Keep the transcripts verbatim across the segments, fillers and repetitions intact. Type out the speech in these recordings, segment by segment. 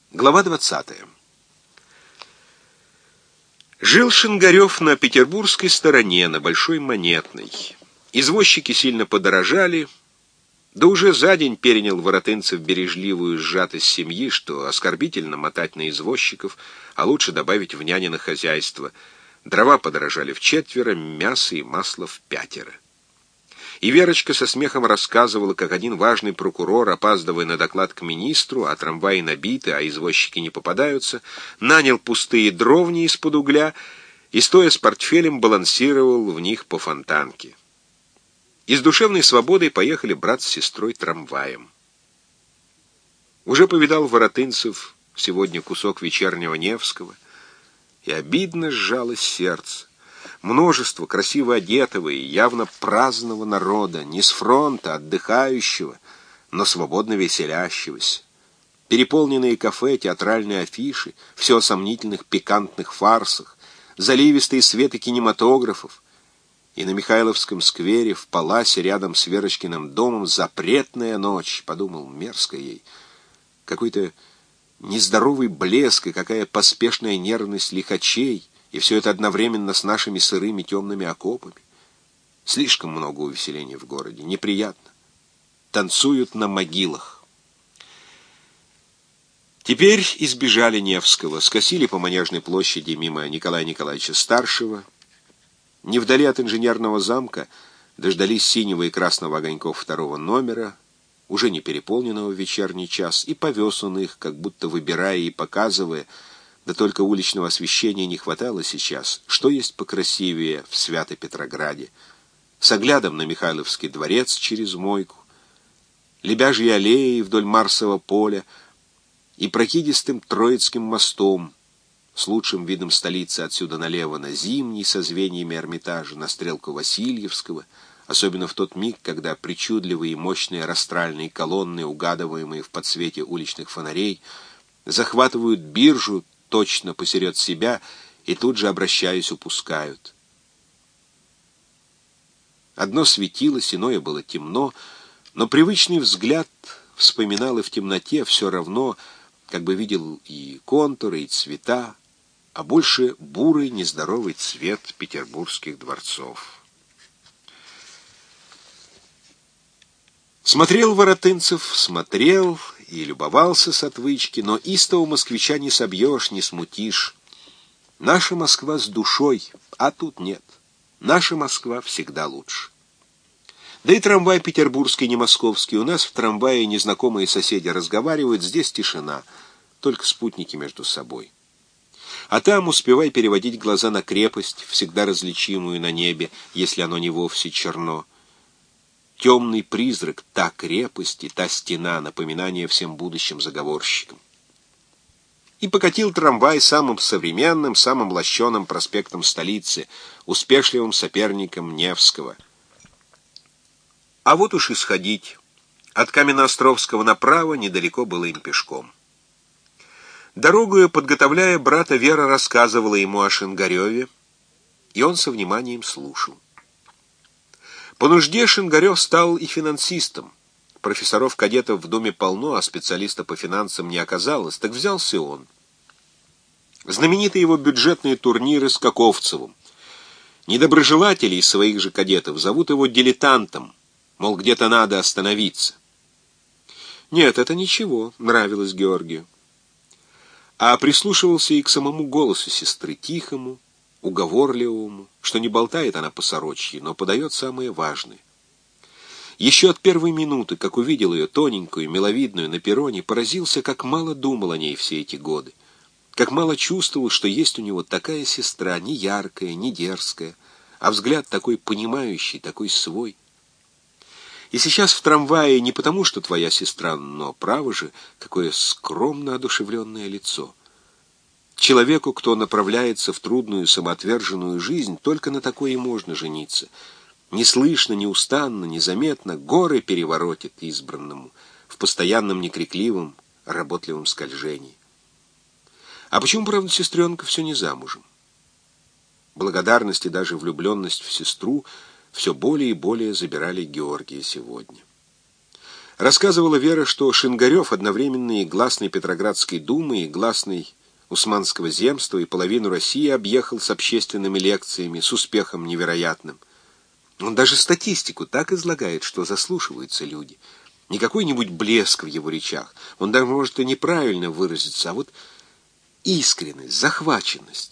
Глава двадцатая. Жил Шингарев на петербургской стороне, на Большой Монетной. Извозчики сильно подорожали, да уже за день перенял Воротынцев бережливую сжатость семьи, что оскорбительно мотать на извозчиков, а лучше добавить в нянино хозяйство. Дрова подорожали вчетверо, мясо и масло впятеро. И Верочка со смехом рассказывала, как один важный прокурор, опаздывая на доклад к министру, а трамваи набиты, а извозчики не попадаются, нанял пустые дровни из-под угля и, стоя с портфелем, балансировал в них по фонтанке. И с душевной свободой поехали брат с сестрой трамваем. Уже повидал Воротынцев сегодня кусок вечернего Невского, и обидно сжалось сердце. Множество красиво одетого и явно праздного народа, не с фронта, отдыхающего, но свободно веселящегося. Переполненные кафе, театральные афиши, все о сомнительных пикантных фарсах, заливистые светы кинематографов. И на Михайловском сквере, в паласе рядом с Верочкиным домом, запретная ночь, подумал, мерзкая ей. Какой-то нездоровый блеск и какая поспешная нервность лихачей. И все это одновременно с нашими сырыми темными окопами. Слишком много увеселений в городе. Неприятно. Танцуют на могилах. Теперь избежали Невского. Скосили по Манежной площади мимо Николая Николаевича Старшего. Не вдали от инженерного замка дождались синего и красного огоньков второго номера, уже не переполненного в вечерний час, и повез он их, как будто выбирая и показывая, да только уличного освещения не хватало сейчас, что есть покрасивее в Свято-Петрограде, с оглядом на Михайловский дворец через Мойку, Лебяжьей аллеей вдоль Марсового поля и прокидистым Троицким мостом, с лучшим видом столицы отсюда налево на Зимний со звеньями Эрмитажа, на стрелку Васильевского, особенно в тот миг, когда причудливые и мощные растральные колонны, угадываемые в подсвете уличных фонарей, захватывают биржу точно посеред себя и тут же, обращаясь, упускают. Одно светилось, иное было темно, но привычный взгляд вспоминал и в темноте все равно, как бы видел и контуры, и цвета, а больше бурый нездоровый цвет петербургских дворцов. Смотрел Воротынцев, смотрел и любовался с отвычки, но истого москвича не собьешь, не смутишь. Наша Москва с душой, а тут нет. Наша Москва всегда лучше. Да и трамвай петербургский, не московский. У нас в трамвае незнакомые соседи разговаривают, здесь тишина, только спутники между собой. А там успевай переводить глаза на крепость, всегда различимую на небе, если оно не вовсе черно. Темный призрак, та крепость и та стена, напоминание всем будущим заговорщикам. И покатил трамвай самым современным, самым лощеным проспектом столицы, успешливым соперником Невского. А вот уж и сходить. От Каменноостровского направо недалеко было им пешком. Дорогою подготовляя, брата Вера рассказывала ему о Шингареве, и он со вниманием слушал. По нужде Шингарев стал и финансистом. Профессоров-кадетов в Думе полно, а специалиста по финансам не оказалось, так взялся он. Знаменитые его бюджетные турниры с Каковцевым. Недоброжелателей своих же кадетов зовут его дилетантом, мол, где-то надо остановиться. Нет, это ничего, нравилось Георгию. А прислушивался и к самому голосу сестры, тихому, уговорливому, что не болтает она по-сорочьи, но подает самое важное. Еще от первой минуты, как увидел ее тоненькую, миловидную на перроне, поразился, как мало думал о ней все эти годы, как мало чувствовал, что есть у него такая сестра, не яркая, не дерзкая, а взгляд такой понимающий, такой свой. И сейчас в трамвае не потому, что твоя сестра, но, право же, какое скромно одушевленное лицо. Человеку, кто направляется в трудную самоотверженную жизнь, только на такое и можно жениться. Неслышно, неустанно, незаметно горы переворотит избранному в постоянном некрикливом, работливом скольжении. А почему, правда, сестренка все не замужем? Благодарность и даже влюбленность в сестру все более и более забирали Георгия сегодня. Рассказывала Вера, что Шингарев одновременно и гласный Петроградской думы, и гласный Усманского земства, и половину России объехал с общественными лекциями, с успехом невероятным. Он даже статистику так излагает, что заслушиваются люди. Не какой-нибудь блеск в его речах. Он даже может и неправильно выразиться, а вот искренность, захваченность.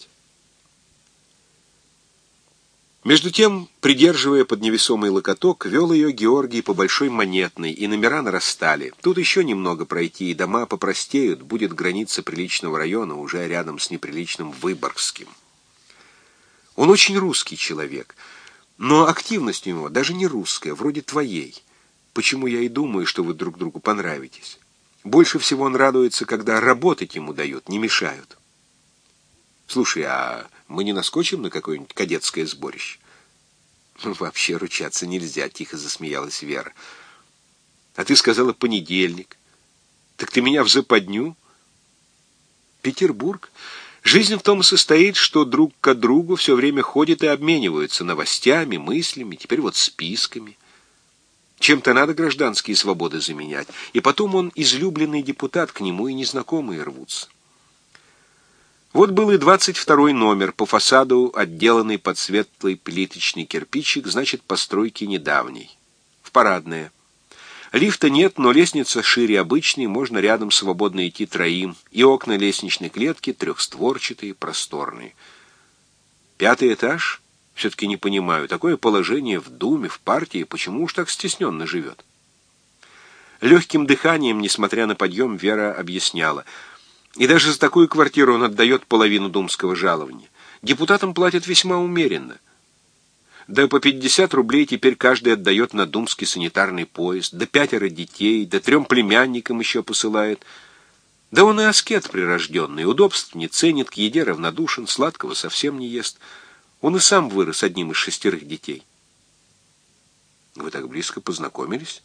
Между тем, придерживая под невесомый локоток, вел ее Георгий по Большой Монетной, и номера нарастали. Тут еще немного пройти, и дома попростеют, будет граница приличного района, уже рядом с неприличным Выборгским. Он очень русский человек, но активность у него даже не русская, вроде твоей. Почему я и думаю, что вы друг другу понравитесь. Больше всего он радуется, когда работать ему дают, не мешают. Слушай, а мы не наскочим на какое-нибудь кадетское сборище? Вообще ручаться нельзя, тихо засмеялась Вера. А ты сказала понедельник. Так ты меня в западню? Петербург. Жизнь в том и состоит, что друг к другу все время ходят и обмениваются новостями, мыслями, теперь вот списками. Чем-то надо гражданские свободы заменять. И потом он излюбленный депутат, к нему и незнакомые рвутся. Вот был и двадцать второй номер, по фасаду отделанный под светлый плиточный кирпичик, значит, постройки недавней. В парадное. Лифта нет, но лестница шире обычной, можно рядом свободно идти троим, и окна лестничной клетки трехстворчатые, просторные. Пятый этаж? Все-таки не понимаю, такое положение в Думе, в партии, почему уж так стесненно живет? Легким дыханием, несмотря на подъем, Вера объясняла. И даже за такую квартиру он отдает половину думского жалования. Депутатам платят весьма умеренно. Да по пятьдесят рублей теперь каждый отдает на думский санитарный поезд, да пятеро детей, да трем племянникам еще посылает. Да он и аскет прирожденный, удобств не ценит, к еде равнодушен, сладкого совсем не ест. Он и сам вырос одним из шестерых детей. Вы так близко познакомились?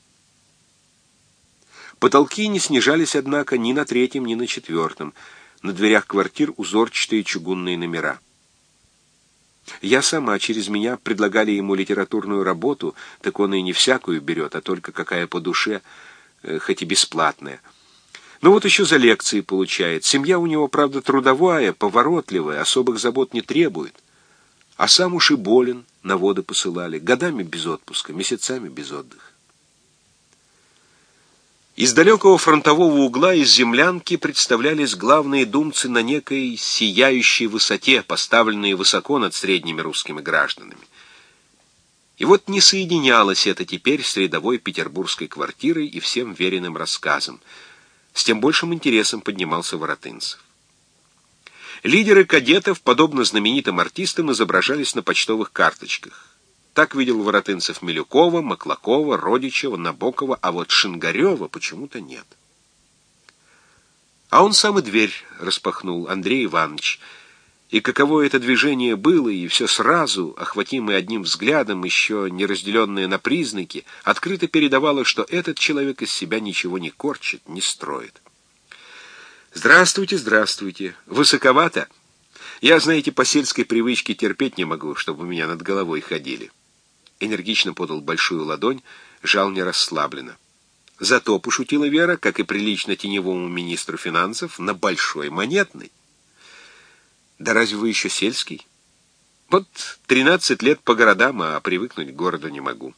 Потолки не снижались, однако, ни на третьем, ни на четвертом. На дверях квартир узорчатые чугунные номера. Я сама, через меня предлагали ему литературную работу, так он и не всякую берет, а только какая по душе, хоть и бесплатная. Но вот еще за лекции получает. Семья у него, правда, трудовая, поворотливая, особых забот не требует. А сам уж и болен, на воды посылали, годами без отпуска, месяцами без отдыха. Из далекого фронтового угла из землянки представлялись главные думцы на некой сияющей высоте, поставленные высоко над средними русскими гражданами. И вот не соединялось это теперь с рядовой петербургской квартирой и всем веренным рассказом. С тем большим интересом поднимался Воротынцев. Лидеры кадетов, подобно знаменитым артистам, изображались на почтовых карточках. Так видел Воротынцев Милюкова, Маклакова, Родичева, Набокова, а вот Шингарева почему-то нет. А он сам и дверь распахнул, Андрей Иванович. И каково это движение было, и все сразу, охватимое одним взглядом, еще не разделенное на признаки, открыто передавало, что этот человек из себя ничего не корчит, не строит. «Здравствуйте, здравствуйте. Высоковато? Я, знаете, по сельской привычке терпеть не могу, чтобы у меня над головой ходили». Энергично подал большую ладонь, жал не расслабленно. Зато пошутила Вера, как и прилично теневому министру финансов, на Большой Монетной. Да разве вы еще сельский? Вот тринадцать лет по городам, а привыкнуть к городу не могу.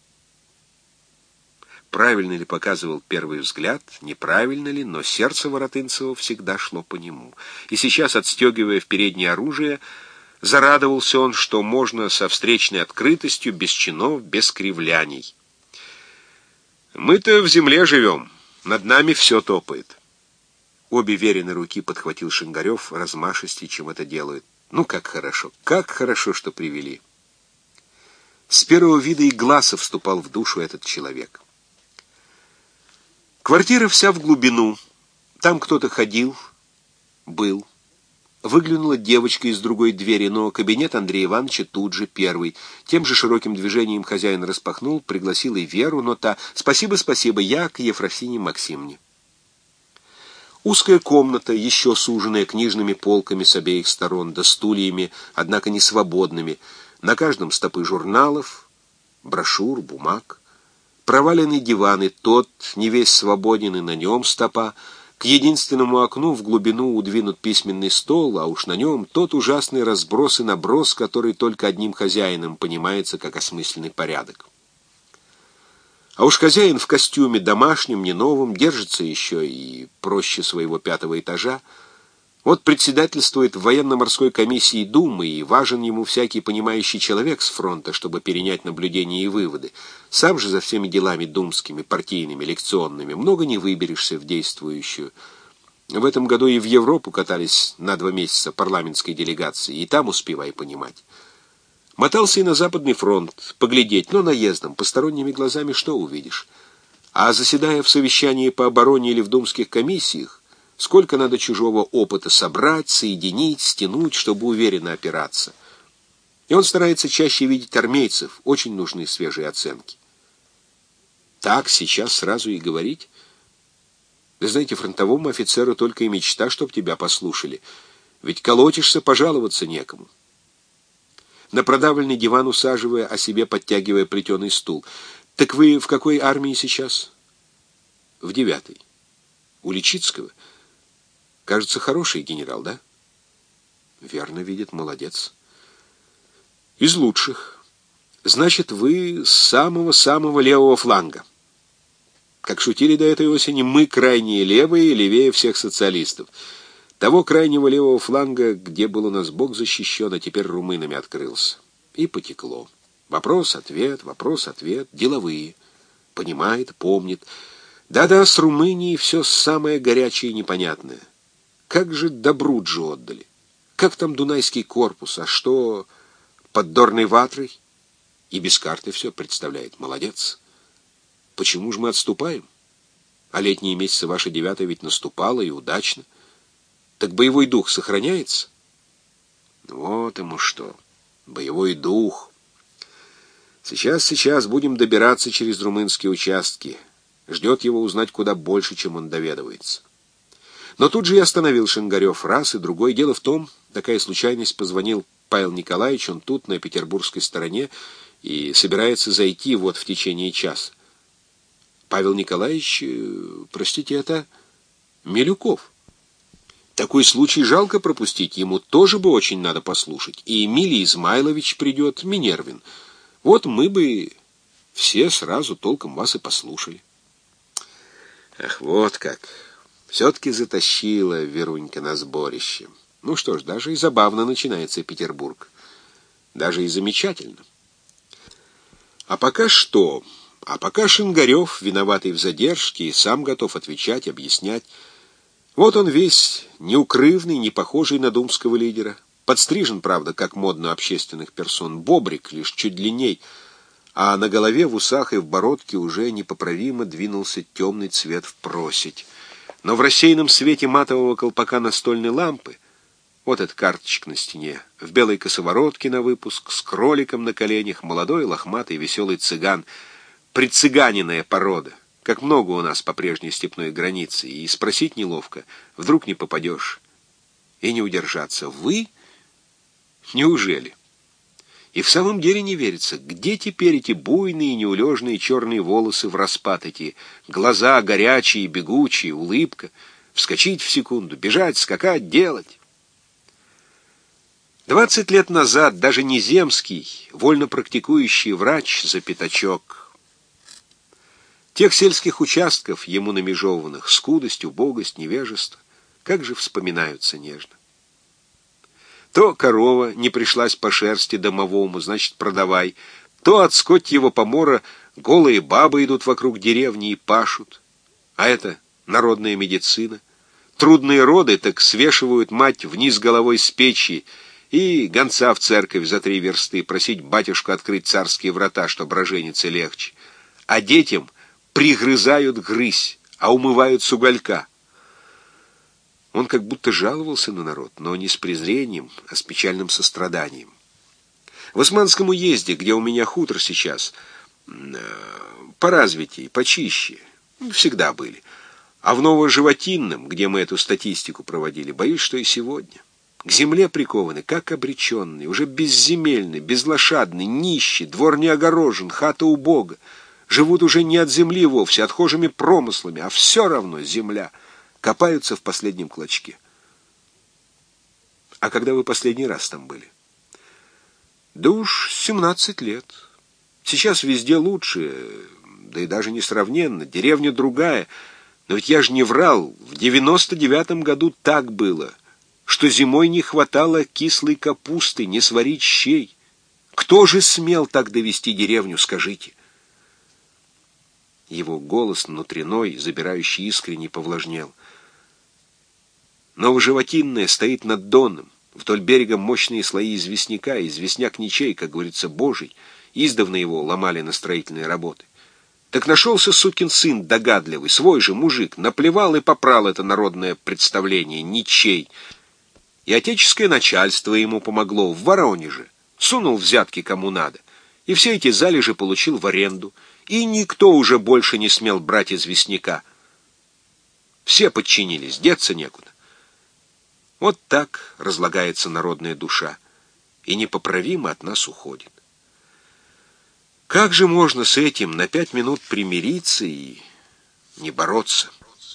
Правильно ли показывал первый взгляд, неправильно ли, но сердце Воротынцева всегда шло по нему. И сейчас, отстегивая в переднее оружие, зарадовался он, что можно со встречной открытостью, без чинов, без кривляний. «Мы-то в земле живем, над нами все топает». Обе Верины руки подхватил Шингарев размашистей, чем это делают. «Ну, как хорошо, как хорошо, что привели». С первого вида и глаза вступал в душу этот человек. Квартира вся в глубину. Там кто-то ходил, был. Выглянула девочка из другой двери, но кабинет Андрея Ивановича тут же первый. Тем же широким движением хозяин распахнул, пригласил и Веру, но та: «Спасибо, спасибо, я к Ефросине Максимне». Узкая комната, еще суженная книжными полками с обеих сторон, да стульями, однако не свободными. На каждом стопы журналов, брошюр, бумаг. Проваленный диван, и тот не весь свободен, и на нем стопа. К единственному окну в глубину удвинут письменный стол, а уж на нем тот ужасный разброс и наброс, который только одним хозяином понимается как осмысленный порядок. А уж хозяин в костюме домашнем, не новом, держится еще и проще своего пятого этажа. Вот председательствует в военно-морской комиссии Думы, и важен ему всякий понимающий человек с фронта, чтобы перенять наблюдения и выводы. Сам же за всеми делами думскими, партийными, лекционными много не выберешься в действующую. В этом году и в Европу катались на два месяца парламентской делегации, и там успевай понимать. Мотался и на Западный фронт, поглядеть, но наездом, посторонними глазами что увидишь? А заседая в совещании по обороне или в думских комиссиях, сколько надо чужого опыта собрать, соединить, стянуть, чтобы уверенно опираться. И он старается чаще видеть армейцев, очень нужны свежие оценки. Так сейчас сразу и говорить? Да знаете, фронтовому офицеру только и мечта, чтоб тебя послушали. Ведь колотишься, пожаловаться некому. На продавленный диван усаживая, а себе подтягивая плетеный стул. Так вы в какой армии сейчас? В девятой. У Личицкого? Кажется, хороший генерал, да? Верно видит, молодец. Из лучших. Значит, вы с самого-самого левого фланга. Как шутили до этой осени, мы крайние левые, левее всех социалистов. Того крайнего левого фланга, где был у нас Бог защищен, а теперь румынами открылся. И потекло. Вопрос-ответ, вопрос-ответ, деловые. Понимает, помнит. Да-да, с Румынией все самое горячее и непонятное. Как же Добруджу отдали? Как там Дунайский корпус? А что под Дорной Ватрой? И без карты все представляет. Молодец. Почему же мы отступаем? А летние месяцы ваша девятая ведь наступала и удачно. Так боевой дух сохраняется? Вот ему что. Боевой дух. Сейчас, сейчас будем добираться через румынские участки. Ждет его узнать куда больше, чем он доведывается. Но тут же и остановил Шингарев раз и другой. Дело в том, такая случайность, позвонил Павел Николаевич, он тут, на петербургской стороне, и собирается зайти вот в течение часа. Павел Николаевич, простите, это Милюков. Такой случай жалко пропустить, ему тоже бы очень надо послушать. И Эмилий Измайлович придет, Минервин. Вот мы бы все сразу толком вас и послушали. Ах, вот как. Все-таки затащила Верунька на сборище. Ну что ж, даже и забавно начинается Петербург. Даже и замечательно. А пока что? А пока Шингарев, виноватый в задержке, и сам готов отвечать, объяснять. Вот он весь неукрывный, не похожий на думского лидера. Подстрижен, правда, как модно общественных персон. Бобрик, лишь чуть длинней. А на голове, в усах и в бородке уже непоправимо двинулся темный цвет в просить. Но в рассеянном свете матового колпака настольной лампы, вот эта карточка на стене, в белой косоворотке на выпуск, с кроликом на коленях, молодой, лохматый, веселый цыган, прицыганенная порода, как много у нас по прежней степной границе, и спросить неловко, вдруг не попадешь, и не удержаться. Вы? Неужели? И в самом деле не верится, где теперь эти буйные, неулежные черные волосы в распад, эти глаза горячие, бегучие, улыбка, вскочить в секунду, бежать, скакать, делать. Двадцать лет назад даже не земский, вольно практикующий врач за пятачок. Тех сельских участков, ему намежеванных, скудость, убогость, невежество, как же вспоминаются нежно. То корова не пришлась по шерсти домовому, значит, продавай. То от скотьего помора голые бабы идут вокруг деревни и пашут. А это народная медицина. Трудные роды так свешивают мать вниз головой с печи и гонца в церковь за три версты просить батюшку открыть царские врата, чтоб роженице легче. А детям пригрызают грызь, а умывают с уголька. Он как будто жаловался на народ, но не с презрением, а с печальным состраданием. В Османском уезде, где у меня хутор сейчас, поразвитее, почище, всегда были. А в Новоживотинном, где мы эту статистику проводили, боюсь, что и сегодня. К земле прикованы, как обреченные, уже безземельный, безлошадный, нищий, двор не огорожен, хата убога. живут уже не от земли вовсе, отхожими промыслами, а все равно земля, копаются в последнем клочке. А когда вы последний раз там были? Да уж семнадцать лет. Сейчас везде лучше, да и даже несравненно, деревня другая. Но ведь я же не врал, в девяносто девятом году так было, что зимой не хватало кислой капусты, не сварить щей. Кто же смел так довести деревню, скажите? Его голос внутренной, забирающий искренне, повлажнел. Новоживотинная стоит над Доном. Вдоль берега мощные слои известняка, известняк ничей, как говорится, божий. Издавна его ломали на строительные работы. Так нашелся сукин сын догадливый, свой же мужик, наплевал и попрал это народное представление, ничей. И отеческое начальство ему помогло в Воронеже. Сунул взятки кому надо. И все эти залежи получил в аренду. И никто уже больше не смел брать известняка. Все подчинились, деться некуда. Вот так разлагается народная душа, и непоправимо от нас уходит. Как же можно с этим на пять минут примириться и не бороться?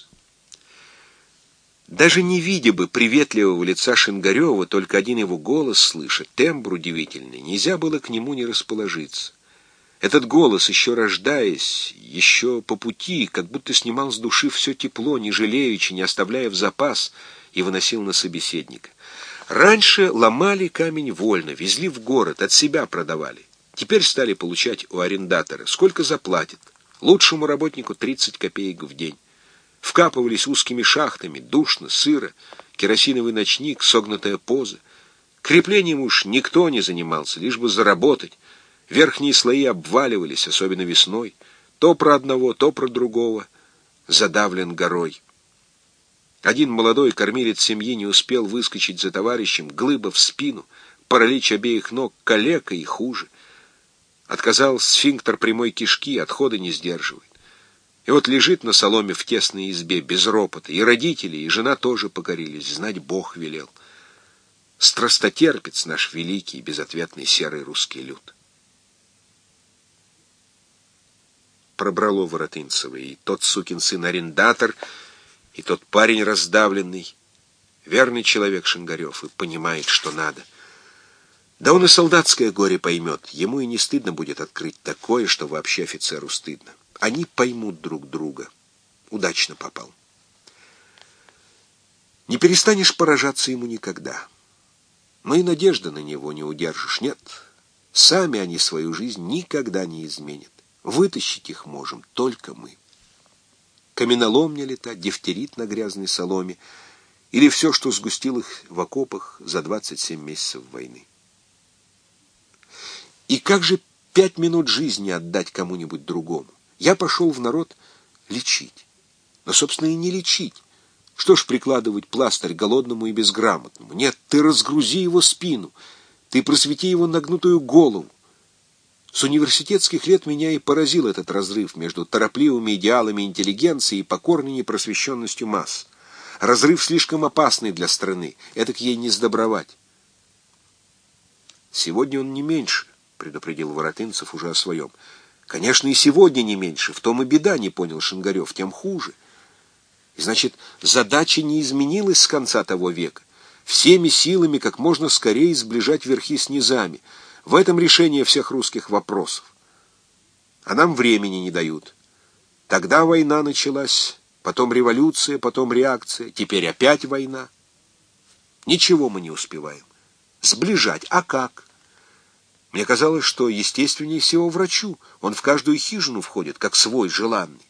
Даже не видя бы приветливого лица Шингарева, только один его голос слыша, тембр удивительный, нельзя было к нему не расположиться. Этот голос, еще рождаясь, еще по пути, как будто снимал с души все тепло, не жалеючи, не оставляя в запас, и выносил на собеседника. Раньше ломали камень вольно, везли в город, от себя продавали. Теперь стали получать у арендатора. Сколько заплатит? Лучшему работнику тридцать копеек в день. Вкапывались узкими шахтами, душно, сыро, керосиновый ночник, согнутая поза. Креплением уж никто не занимался, лишь бы заработать. Верхние слои обваливались, особенно весной. То про одного, то про другого. Задавлен горой. Один молодой кормилец семьи не успел выскочить за товарищем, глыба в спину, паралич обеих ног, калека и хуже. Отказал сфинктер прямой кишки, отхода не сдерживает. И вот лежит на соломе в тесной избе, без ропота. И родители, и жена тоже покорились, знать Бог велел. Страстотерпец наш великий, безответный серый русский люд. Пробрало Воротынцева, и тот сукин сын-арендатор, и тот парень раздавленный, верный человек Шингарев, и понимает, что надо. Да он и солдатское горе поймет, ему и не стыдно будет открыть такое, что вообще офицеру стыдно. Они поймут друг друга. Удачно попал. Не перестанешь поражаться ему никогда. Но и надежды на него не удержишь. Нет, сами они свою жизнь никогда не изменят. Вытащить их можем только мы. Каменоломня ли та, дифтерит на грязной соломе, или все, что сгустил их в окопах за двадцать семь месяцев войны. И как же пять минут жизни отдать кому-нибудь другому? Я пошел в народ лечить. Но, собственно, и не лечить. Что ж прикладывать пластырь голодному и безграмотному? Нет, ты разгрузи его спину, ты просвети его нагнутую голову. С университетских лет меня и поразил этот разрыв между торопливыми идеалами интеллигенции и покорной непросвещенностью масс. Разрыв слишком опасный для страны, этак ей не сдобровать. Сегодня он не меньше, предупредил Воротынцев уже о своем. Конечно, и сегодня не меньше, в том и беда, не понял Шингарев, тем хуже. И значит, задача не изменилась с конца того века. Всеми силами как можно скорее сближать верхи с низами. В этом решение всех русских вопросов. А нам времени не дают. Тогда война началась, потом революция, потом реакция, теперь опять война. Ничего мы не успеваем. Сближать, а как? Мне казалось, что естественнее всего врачу. Он в каждую хижину входит, как свой желанный.